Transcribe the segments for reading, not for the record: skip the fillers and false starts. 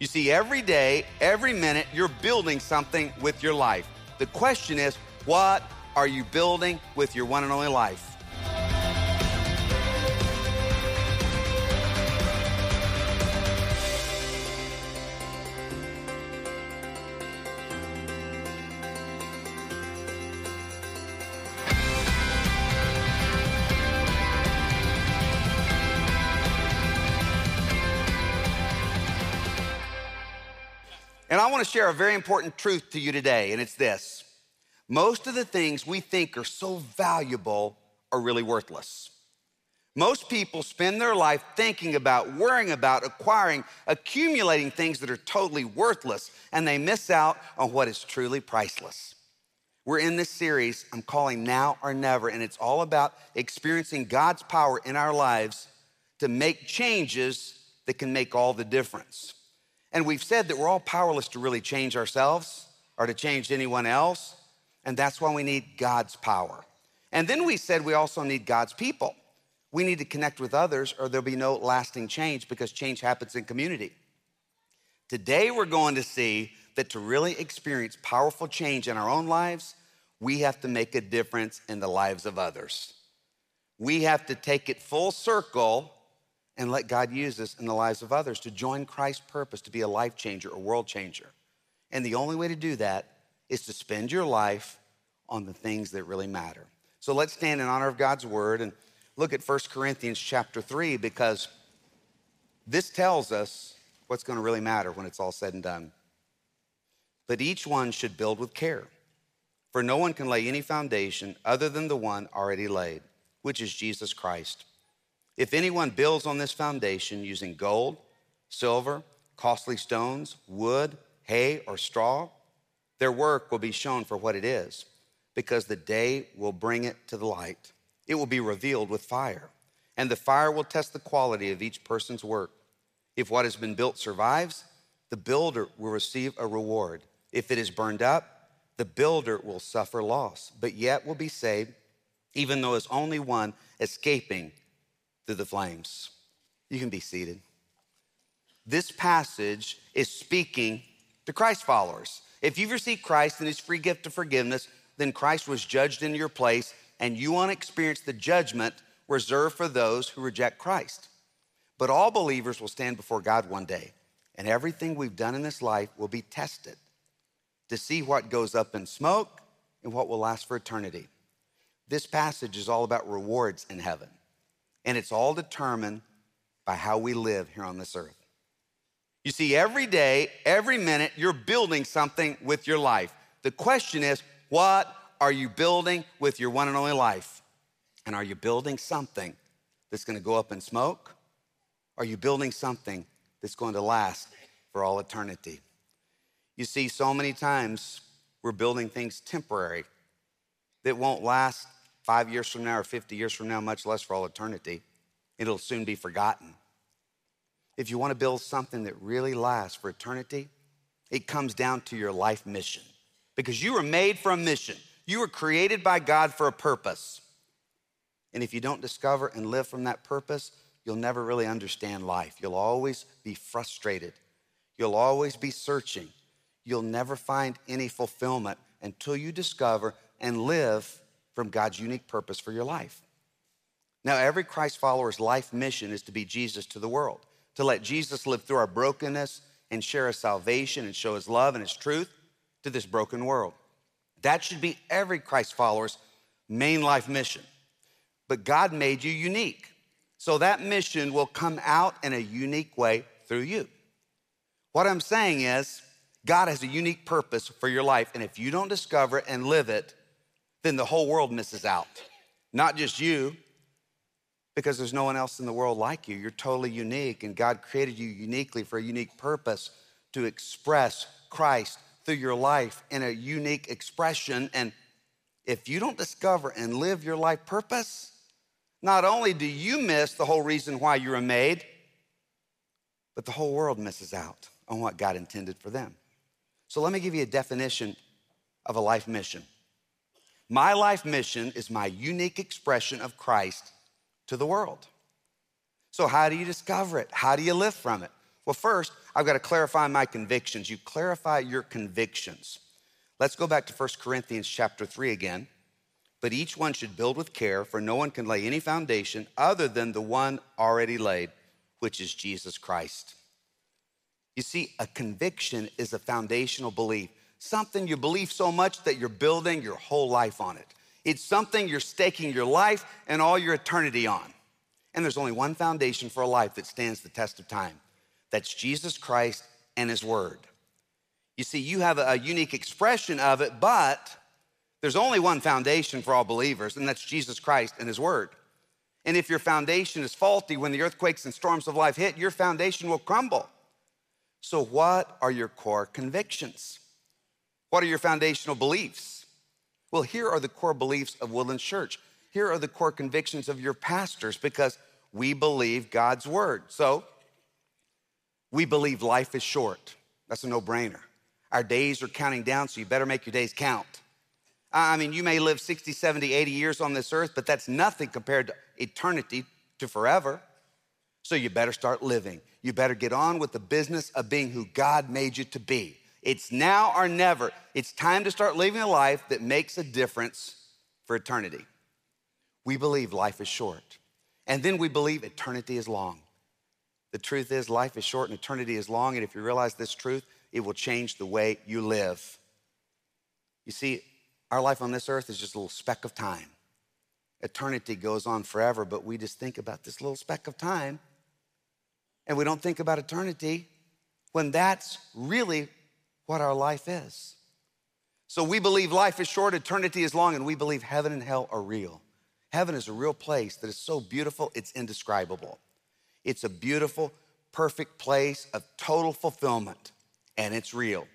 You see, every day, every minute, you're building something with your life. The question is, what are you building with your one and only life? And I want to share a very important truth to you today, and it's this. Most of the things we think are so valuable are really worthless. Most people spend their life thinking about, worrying about, acquiring, accumulating things that are totally worthless, and they miss out on what is truly priceless. We're in this series I'm calling Now or Never, and it's all about experiencing God's power in our lives to make changes that can make all the difference. And we've said that we're all powerless to really change ourselves or to change anyone else, and that's why we need God's power. And then we said we also need God's people. We need to connect with others or there'll be no lasting change because change happens in community. Today we're going to see that to really experience powerful change in our own lives, we have to make a difference in the lives of others. We have to take it full circle and let God use us in the lives of others to join Christ's purpose to be a life changer, a world changer. And the only way to do that is to spend your life on the things that really matter. So let's stand in honor of God's word and look at 1 Corinthians chapter 3, because this tells us what's going to really matter when it's all said and done. But each one should build with care, for no one can lay any foundation other than the one already laid, which is Jesus Christ. If anyone builds on this foundation using gold, silver, costly stones, wood, hay, or straw, their work will be shown for what it is, because the day will bring it to the light. It will be revealed with fire, and the fire will test the quality of each person's work. If what has been built survives, the builder will receive a reward. If it is burned up, the builder will suffer loss, but yet will be saved, even though it's only one escaping through the flames. You can be seated. This passage is speaking to Christ followers. If you've received Christ and his free gift of forgiveness, then Christ was judged in your place, and you want to experience the judgment reserved for those who reject Christ. But all believers will stand before God one day, and everything we've done in this life will be tested to see what goes up in smoke and what will last for eternity. This passage is all about rewards in heaven. And it's all determined by how we live here on this earth. You see, every day, every minute, you're building something with your life. The question is, what are you building with your one and only life? And are you building something that's going to go up in smoke? Are you building something that's going to last for all eternity? You see, so many times we're building things temporary that won't last 5 years from now or 50 years from now, much less for all eternity. It'll soon be forgotten. If you want to build something that really lasts for eternity, it comes down to your life mission. Because you were made for a mission. You were created by God for a purpose. And if you don't discover and live from that purpose, you'll never really understand life. You'll always be frustrated. You'll always be searching. You'll never find any fulfillment until you discover and live from God's unique purpose for your life. Now, every Christ follower's life mission is to be Jesus to the world, to let Jesus live through our brokenness and share his salvation and show his love and his truth to this broken world. That should be every Christ follower's main life mission. But God made you unique, so that mission will come out in a unique way through you. What I'm saying is, God has a unique purpose for your life, and if you don't discover it and live it, then the whole world misses out. Not just you, because there's no one else in the world like you. You're totally unique, and God created you uniquely for a unique purpose to express Christ through your life in a unique expression. And if you don't discover and live your life purpose, not only do you miss the whole reason why you were made, but the whole world misses out on what God intended for them. So let me give you a definition of a life mission. My life mission is my unique expression of Christ to the world. So how do you discover it? How do you live from it? Well, first, I've got to clarify my convictions. You clarify your convictions. Let's go back to 1 Corinthians chapter 3 again. But each one should build with care, for no one can lay any foundation other than the one already laid, which is Jesus Christ. You see, a conviction is a foundational belief, something you believe so much that you're building your whole life on it. It's something you're staking your life and all your eternity on. And there's only one foundation for a life that stands the test of time. That's Jesus Christ and his word. You see, you have a unique expression of it, but there's only one foundation for all believers, and that's Jesus Christ and his word. And if your foundation is faulty, when the earthquakes and storms of life hit, your foundation will crumble. So what are your core convictions? What are your foundational beliefs? Well, here are the core beliefs of Woodlands Church. Here are the core convictions of your pastors, because we believe God's word. So we believe life is short. That's a no-brainer. Our days are counting down, so you better make your days count. I mean, you may live 60, 70, 80 years on this earth, but that's nothing compared to eternity, to forever. So you better start living. You better get on with the business of being who God made you to be. It's now or never. It's time to start living a life that makes a difference for eternity. We believe life is short. And then we believe eternity is long. The truth is, life is short and eternity is long. And if you realize this truth, it will change the way you live. You see, our life on this earth is just a little speck of time. Eternity goes on forever, but we just think about this little speck of time, and we don't think about eternity when that's really what our life is. So we believe life is short, eternity is long, and we believe heaven and hell are real. Heaven is a real place that is so beautiful, it's indescribable. It's a beautiful, perfect place of total fulfillment, and it's real.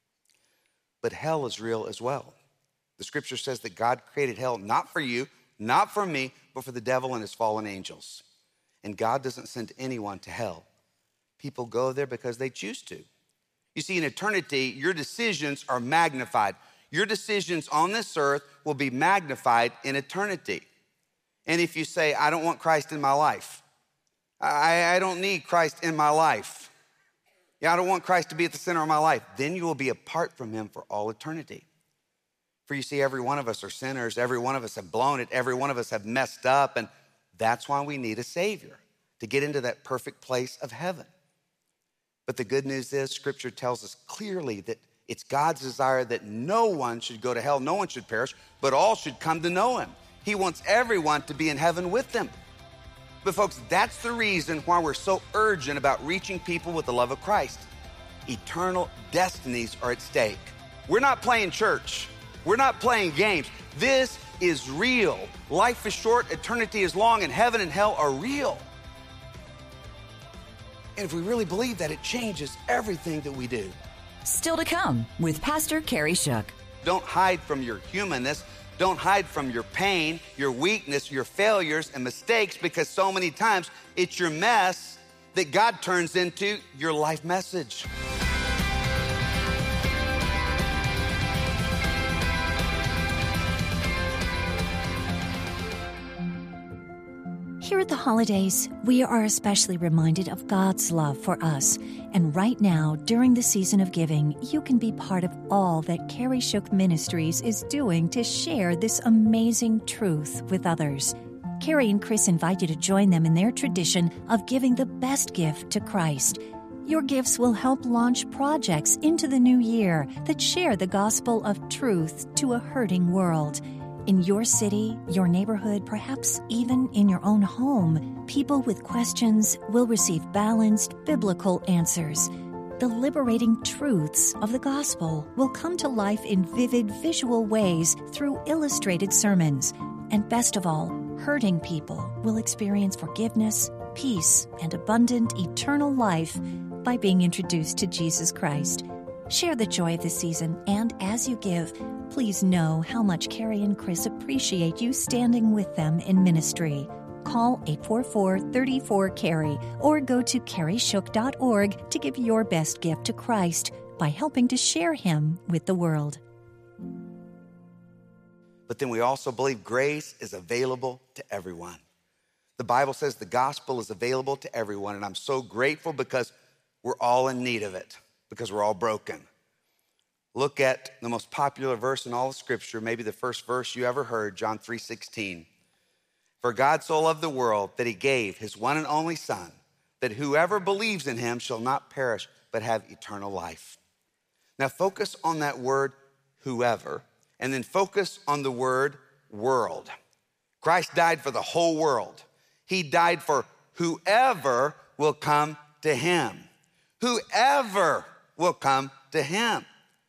But hell is real as well. The scripture says that God created hell not for you, not for me, but for the devil and his fallen angels. And God doesn't send anyone to hell. People go there because they choose to. You see, in eternity, your decisions are magnified. Your decisions on this earth will be magnified in eternity. And if you say, I don't want Christ in my life, I don't need Christ in my life, I don't want Christ to be at the center of my life, then you will be apart from him for all eternity. For you see, every one of us are sinners. Every one of us have blown it. Every one of us have messed up. And that's why we need a Savior, to get into that perfect place of heaven. But the good news is, Scripture tells us clearly that it's God's desire that no one should go to hell, no one should perish, but all should come to know him. He wants everyone to be in heaven with him. But folks, that's the reason why we're so urgent about reaching people with the love of Christ. Eternal destinies are at stake. We're not playing church. We're not playing games. This is real. Life is short, eternity is long, and heaven and hell are real. And if we really believe that, it changes everything that we do. Still to come with Pastor Kerry Shook. Don't hide from your humanness. Don't hide from your pain, your weakness, your failures and mistakes, because so many times it's your mess that God turns into your life message. Here at the holidays, we are especially reminded of God's love for us. And right now, during the season of giving, you can be part of all that Kerry Shook Ministries is doing to share this amazing truth with others. Kerry and Chris invite you to join them in their tradition of giving the best gift to Christ. Your gifts will help launch projects into the new year that share the gospel of truth to a hurting world. In your city, your neighborhood, perhaps even in your own home, people with questions will receive balanced biblical answers. The liberating truths of the gospel will come to life in vivid visual ways through illustrated sermons. And best of all, hurting people will experience forgiveness, peace, and abundant eternal life by being introduced to Jesus Christ. Share the joy of this season, and as you give, please know how much Kerry and Chris appreciate you standing with them in ministry. Call 844-34-CARRY or go to kerryshook.org to give your best gift to Christ by helping to share him with the world. But then we also believe grace is available to everyone. The Bible says the gospel is available to everyone, and I'm so grateful because We're all in need of it because we're all broken. Look at the most popular verse in all of Scripture, maybe the first verse you ever heard, John 3:16. For God so loved the world that he gave his one and only Son, that whoever believes in him shall not perish, but have eternal life. Now focus on that word, whoever, and then focus on the word world. Christ died for the whole world. He died for whoever will come to him. Whoever will come to him.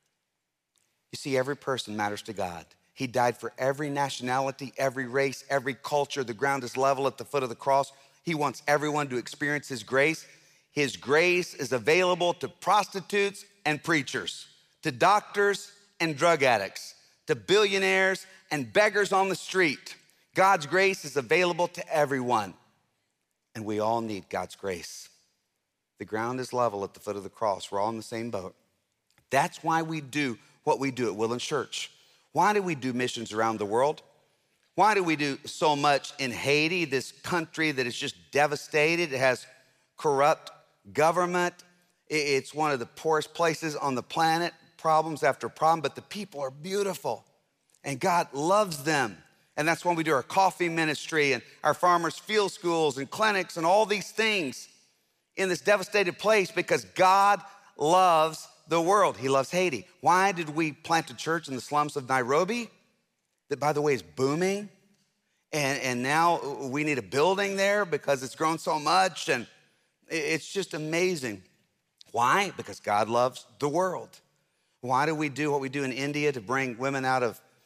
You see, every person matters to God. He died for every nationality, every race, every culture. The ground is level at the foot of the cross. He wants everyone to experience his grace. His grace is available to prostitutes and preachers, to doctors and drug addicts, to billionaires and beggars on the street. God's grace is available to everyone, and we all need God's grace. The ground is level at the foot of the cross. We're all in the same boat. That's why we do what we do at Woodlands Church. Why do we do missions around the world? Why do we do so much in Haiti, this country that is just devastated? It has corrupt government. It's one of the poorest places on the planet, problems after problem, but the people are beautiful and God loves them. And that's why we do our coffee ministry and our farmers' field schools and clinics and all these things in this devastated place because God loves the world. He loves Haiti. Why did we plant a church in the slums of Nairobi that, by the way, is booming? And now we need a building there because it's grown so much and it's just amazing. Why? Because God loves the world. Why do we do what we do in India to bring women out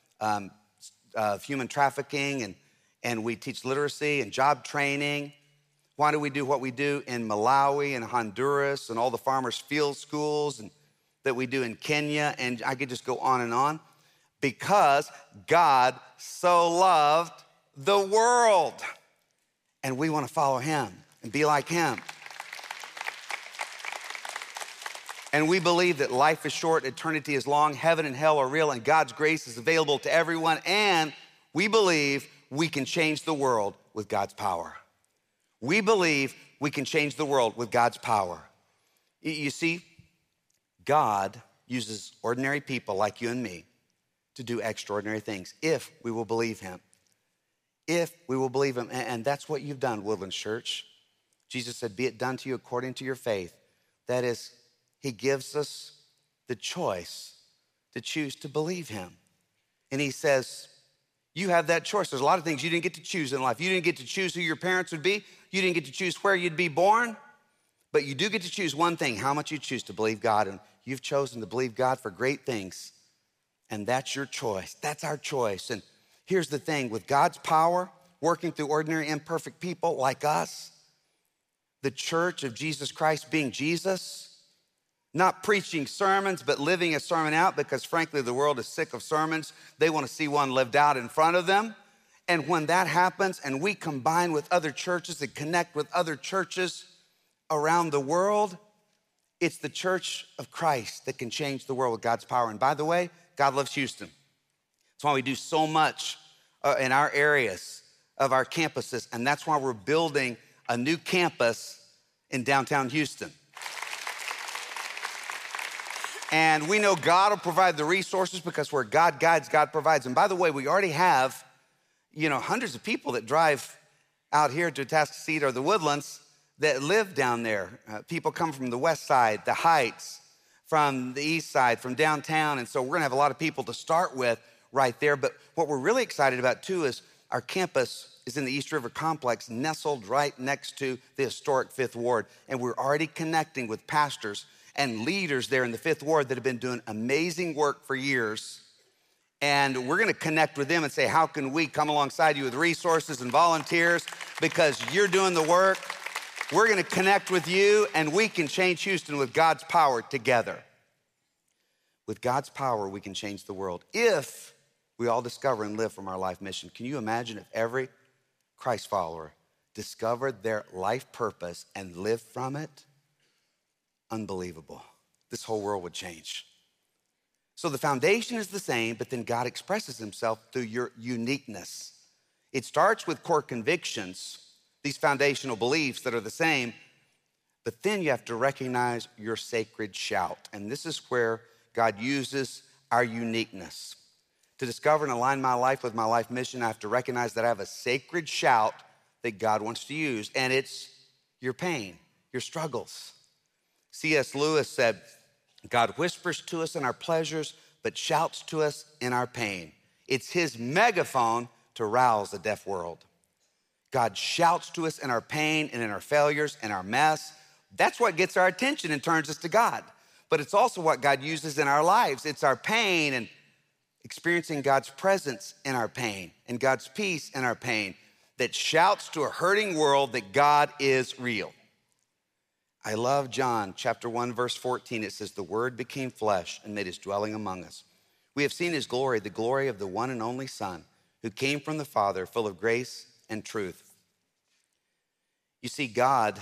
of human trafficking and we teach literacy and job training? Why do we do what we do in Malawi and Honduras and all the farmers' field schools and that we do in Kenya? And I could just go on and on. Because God so loved the world. And we want to follow him and be like him. And we believe that life is short, eternity is long, heaven and hell are real, and God's grace is available to everyone. And we believe we can change the world with God's power. We believe we can change the world with God's power. You see, God uses ordinary people like you and me to do extraordinary things if we will believe him. If we will believe him. And that's what you've done, Woodlands Church. Jesus said, be it done to you according to your faith. That is, he gives us the choice to choose to believe him. And he says, you have that choice. There's a lot of things you didn't get to choose in life. You didn't get to choose who your parents would be. You didn't get to choose where you'd be born. But you do get to choose one thing, how much you choose to believe God. And you've chosen to believe God for great things. And that's your choice. That's our choice. And here's the thing, with God's power working through ordinary, imperfect people like us, the church of Jesus Christ being Jesus, not preaching sermons, but living a sermon out because frankly, the world is sick of sermons. They want to see one lived out in front of them. And when that happens and we combine with other churches and connect with other churches around the world, it's the church of Christ that can change the world with God's power. And by the way, God loves Houston. That's why we do so much in our areas of our campuses. And that's why we're building a new campus in downtown Houston. And we know God will provide the resources because where God guides, God provides. And by the way, we already have, hundreds of people that drive out here to Atascocita or the Woodlands that live down there. People come from the west side, the Heights, from the east side, from downtown. And so we're gonna have a lot of people to start with right there. But what we're really excited about too is our campus is in the East River Complex, nestled right next to the historic Fifth Ward. And we're already connecting with pastors and leaders there in the Fifth Ward that have been doing amazing work for years. And we're gonna connect with them and say, how can we come alongside you with resources and volunteers because you're doing the work? We're gonna connect with you and we can change Houston with God's power together. With God's power, we can change the world if we all discover and live from our life mission. Can you imagine if every Christ follower discovered their life purpose and lived from it? Unbelievable. This whole world would change. So the foundation is the same, but then God expresses himself through your uniqueness. It starts with core convictions, these foundational beliefs that are the same, But then you have to recognize your sacred shout. And this is where God uses our uniqueness. To discover and align my life with my life mission, I have to recognize that I have a sacred shout that God wants to use. And it's your pain, your struggles. C.S. Lewis said, God whispers to us in our pleasures, but shouts to us in our pain. It's his megaphone to rouse a deaf world. God shouts to us in our pain and in our failures and our mess. That's what gets our attention and turns us to God. But it's also what God uses in our lives. It's our pain and experiencing God's presence in our pain and God's peace in our pain that shouts to a hurting world that God is real. I love John chapter 1, verse 14. It says, the word became flesh and made his dwelling among us. We have seen his glory, the glory of the one and only Son, who came from the Father, full of grace and truth. You see, God,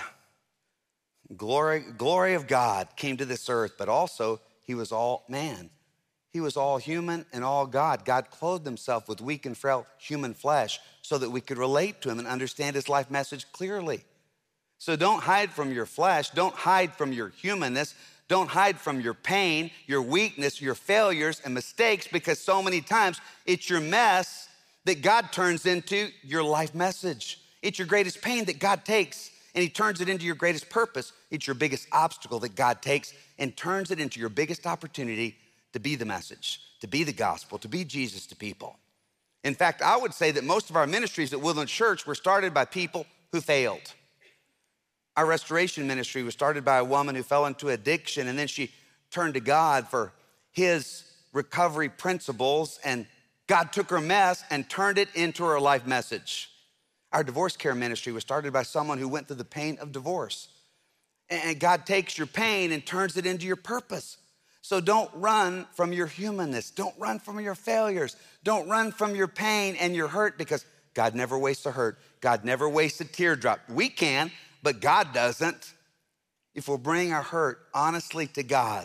glory of God came to this earth, but also he was all man. He was all human and all God. God clothed himself with weak and frail human flesh so that we could relate to him and understand his life message clearly. So don't hide from your flesh. Don't hide from your humanness. Don't hide from your pain, your weakness, your failures and mistakes, because so many times it's your mess that God turns into your life message. It's your greatest pain that God takes and he turns it into your greatest purpose. It's your biggest obstacle that God takes and turns it into your biggest opportunity to be the message, to be the gospel, to be Jesus to people. In fact, I would say that most of our ministries at Woodland Church were started by people who failed. Our restoration ministry was started by a woman who fell into addiction, and then she turned to God for his recovery principles, and God took her mess and turned it into her life message. Our divorce care ministry was started by someone who went through the pain of divorce. And God takes your pain and turns it into your purpose. So don't run from your humanness. Don't run from your failures. Don't run from your pain and your hurt, because God never wastes a hurt. God never wastes a teardrop. We can, but God doesn't. If we'll bring our hurt honestly to God,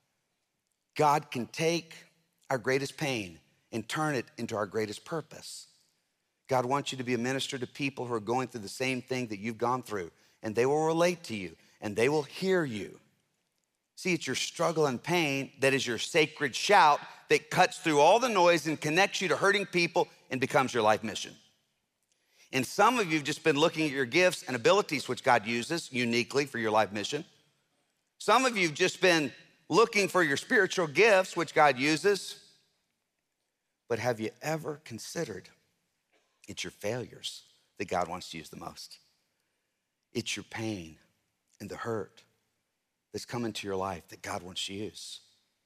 God can take our greatest pain and turn it into our greatest purpose. God wants you to be a minister to people who are going through the same thing that you've gone through, and they will relate to you and they will hear you. See, it's your struggle and pain that is your sacred shout that cuts through all the noise and connects you to hurting people and becomes your life mission. And some of you have just been looking at your gifts and abilities, which God uses uniquely for your life mission. Some of you have just been looking for your spiritual gifts, which God uses. But have you ever considered it's your failures that God wants to use the most? It's your pain and the hurt that's come into your life that God wants to use.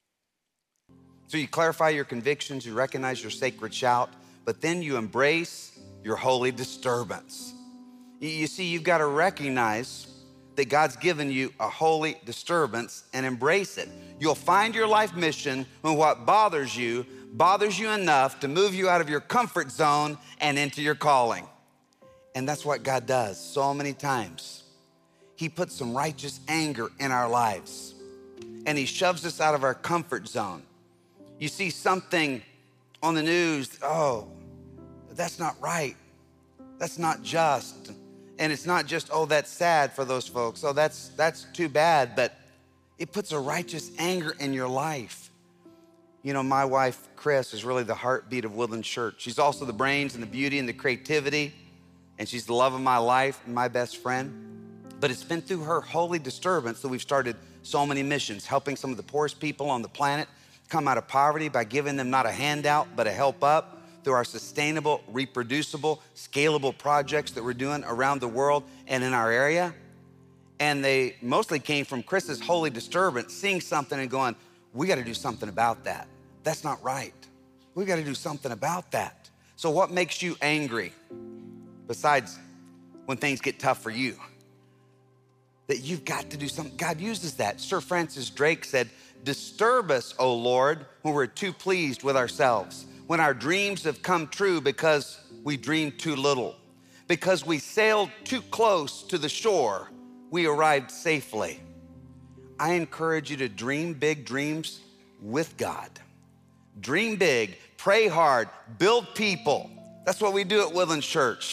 So you clarify your convictions, you recognize your sacred shout, but then you embrace your holy disturbance. You see, you've got to recognize that God's given you a holy disturbance and embrace it. You'll find your life mission when what bothers you enough to move you out of your comfort zone and into your calling. And that's what God does so many times. He puts some righteous anger in our lives, and he shoves us out of our comfort zone. You see something on the news, oh, that's not right. That's not just. And it's not just, oh, that's sad for those folks. Oh, that's too bad. But it puts a righteous anger in your life. You know, my wife, Chris, is really the heartbeat of Woodland Church. She's also the brains and the beauty and the creativity. And she's the love of my life and my best friend. But it's been through her holy disturbance that we've started so many missions, helping some of the poorest people on the planet come out of poverty by giving them not a handout, but a help up through our sustainable, reproducible, scalable projects that we're doing around the world and in our area. And they mostly came from Chris's holy disturbance, seeing something and going, we got to do something about that. That's not right. We got to do something about that. So what makes you angry besides when things get tough for you? That you've got to do something. God uses that. Sir Francis Drake said, disturb us, O Lord, when we're too pleased with ourselves, when our dreams have come true because we dreamed too little, because we sailed too close to the shore, we arrived safely. I encourage you to dream big dreams with God. Dream big, pray hard, build people. That's what we do at Woodland Church.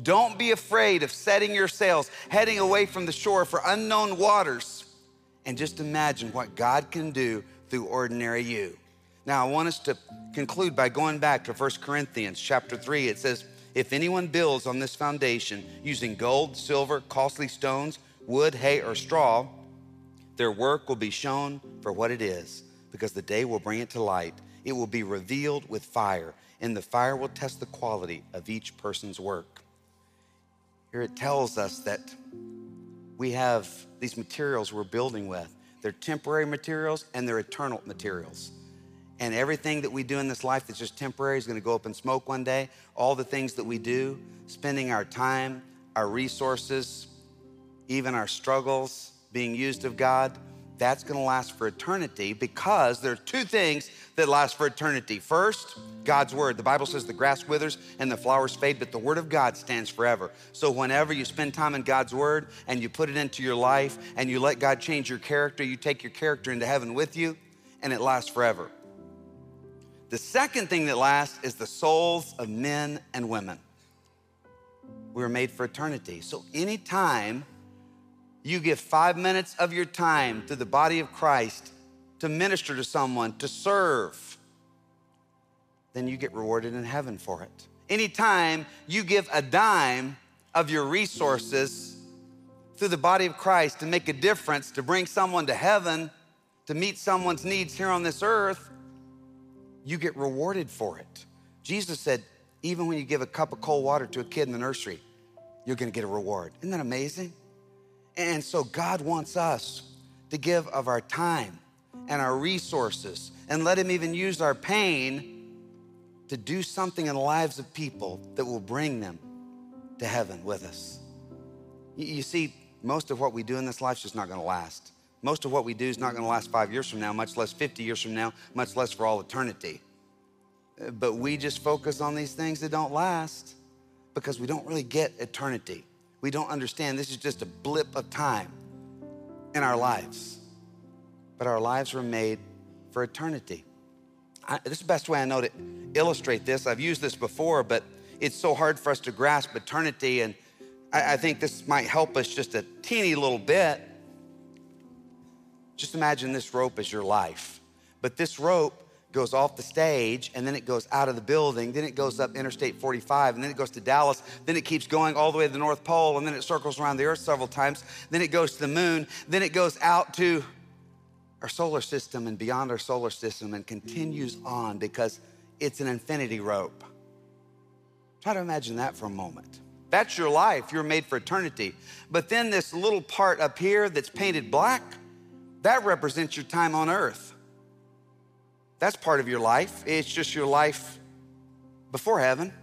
Don't be afraid of setting your sails, heading away from the shore for unknown waters, and just imagine what God can do through ordinary you. Now, I want us to conclude by going back to 1 Corinthians chapter 3. It says, if anyone builds on this foundation using gold, silver, costly stones, wood, hay, or straw, their work will be shown for what it is, because the day will bring it to light. It will be revealed with fire, and the fire will test the quality of each person's work. Here it tells us that we have these materials we're building with. They're temporary materials and they're eternal materials. And everything that we do in this life that's just temporary is going to go up in smoke one day. All the things that we do, spending our time, our resources, even our struggles being used of God, that's going to last for eternity, because there are two things that last for eternity. First, God's word. The Bible says the grass withers and the flowers fade, but the word of God stands forever. So whenever you spend time in God's word and you put it into your life and you let God change your character, you take your character into heaven with you, and it lasts forever. The second thing that lasts is the souls of men and women. We were made for eternity. So anytime you give 5 minutes of your time to the body of Christ, to minister to someone, to serve, then you get rewarded in heaven for it. Anytime you give a dime of your resources through the body of Christ to make a difference, to bring someone to heaven, to meet someone's needs here on this earth, you get rewarded for it. Jesus said, even when you give a cup of cold water to a kid in the nursery, you're gonna get a reward. Isn't that amazing? And so God wants us to give of our time and our resources, and let him even use our pain to do something in the lives of people that will bring them to heaven with us. You see, most of what we do in this life is just not gonna last. Most of what we do is not gonna last 5 years from now, much less 50 years from now, much less for all eternity. But we just focus on these things that don't last because we don't really get eternity. We don't understand this is just a blip of time in our lives. But our lives were made for eternity. This is the best way I know to illustrate this. I've used this before, but it's so hard for us to grasp eternity, and I think this might help us just a teeny little bit. Just imagine this rope as your life. But this rope goes off the stage, and then it goes out of the building, then it goes up Interstate 45, and then it goes to Dallas, then it keeps going all the way to the North Pole, and then it circles around the earth several times, then it goes to the moon, then it goes out to our solar system and beyond our solar system and continues on, because it's an infinity rope. Try to imagine that for a moment. That's your life. You're made for eternity. But then this little part up here that's painted black, that represents your time on earth. That's part of your life. It's just your life before heaven.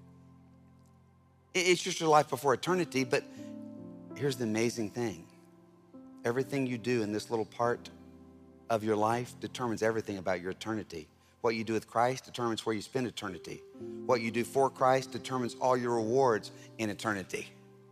It's just your life before eternity. But here's the amazing thing. Everything you do in this little part of your life determines everything about your eternity. What you do with Christ determines where you spend eternity. What you do for Christ determines all your rewards in eternity.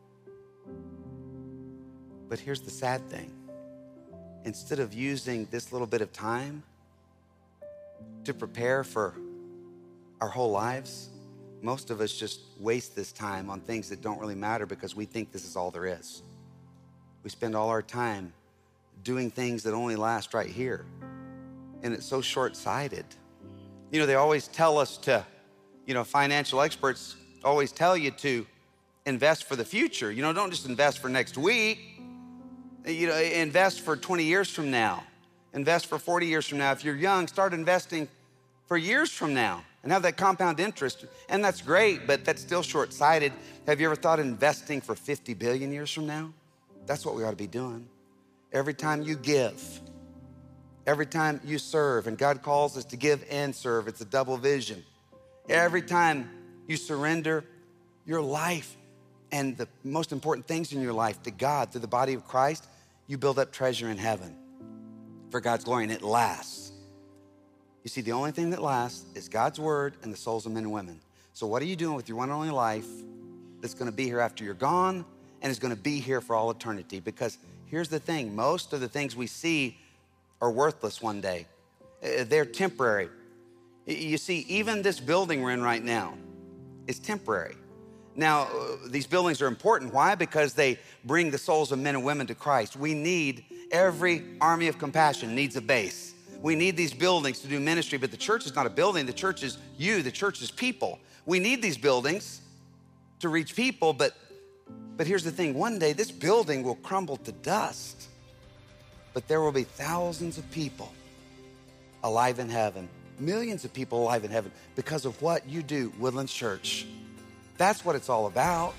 But here's the sad thing. Instead of using this little bit of time to prepare for our whole lives, most of us just waste this time on things that don't really matter because we think this is all there is. We spend all our time doing things that only last right here. And it's so short-sighted. You know, they always tell us to, financial experts always tell you to invest for the future. Don't just invest for next week. Invest for 20 years from now. Invest for 40 years from now. If you're young, start investing for years from now and have that compound interest. And that's great, but that's still short-sighted. Have you ever thought of investing for 50 billion years from now? That's what we ought to be doing. Every time you give, every time you serve, and God calls us to give and serve, it's a double vision. Every time you surrender your life and the most important things in your life to God through the body of Christ, you build up treasure in heaven for God's glory, and it lasts. You see, the only thing that lasts is God's word and the souls of men and women. So what are you doing with your one and only life that's gonna be here after you're gone and is gonna be here for all eternity? Because here's the thing, most of the things we see are worthless one day. They're temporary. You see, even this building we're in right now is temporary. Now, these buildings are important. Why? Because they bring the souls of men and women to Christ. We need, every army of compassion needs a base. We need these buildings to do ministry, but the church is not a building. The church is you. The church is people. We need these buildings to reach people, but here's the thing. One day, this building will crumble to dust, but there will be thousands of people alive in heaven, millions of people alive in heaven because of what you do, Woodlands Church. That's what it's all about.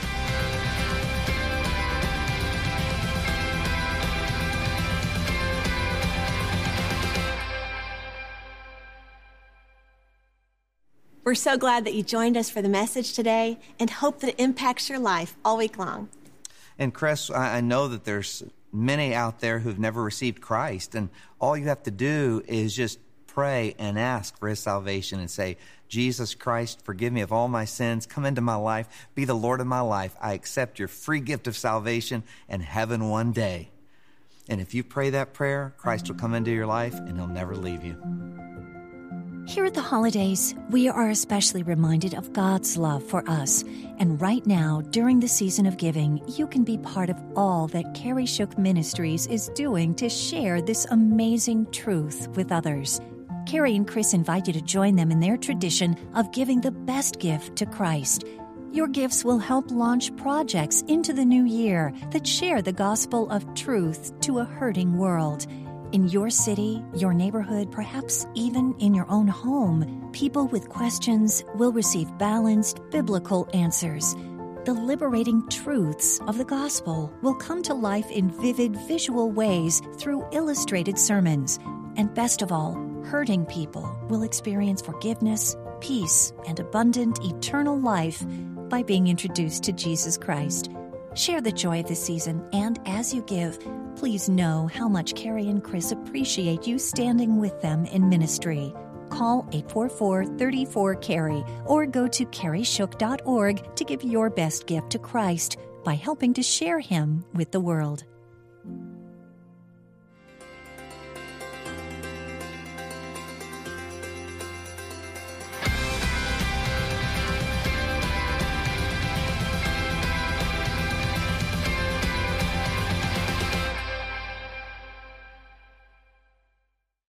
We're so glad that you joined us for the message today and hope that it impacts your life all week long. And Chris, I know that there's many out there who've never received Christ, and all you have to do is just pray and ask for his salvation and say, Jesus Christ, forgive me of all my sins. Come into my life. Be the Lord of my life. I accept your free gift of salvation and heaven one day. And if you pray that prayer, Christ will come into your life and he'll never leave you. Here at the holidays, we are especially reminded of God's love for us. And right now, during the season of giving, you can be part of all that Carrie Shook Ministries is doing to share this amazing truth with others. Carrie and Chris invite you to join them in their tradition of giving the best gift to Christ. Your gifts will help launch projects into the new year that share the gospel of truth to a hurting world. In your city, your neighborhood, perhaps even in your own home, people with questions will receive balanced biblical answers. The liberating truths of the gospel will come to life in vivid visual ways through illustrated sermons. And best of all, hurting people will experience forgiveness, peace, and abundant eternal life by being introduced to Jesus Christ. Share the joy of this season, and as you give, please know how much Carrie and Chris appreciate you standing with them in ministry. Call 844-34-CARRIE or go to carrieshook.org to give your best gift to Christ by helping to share him with the world.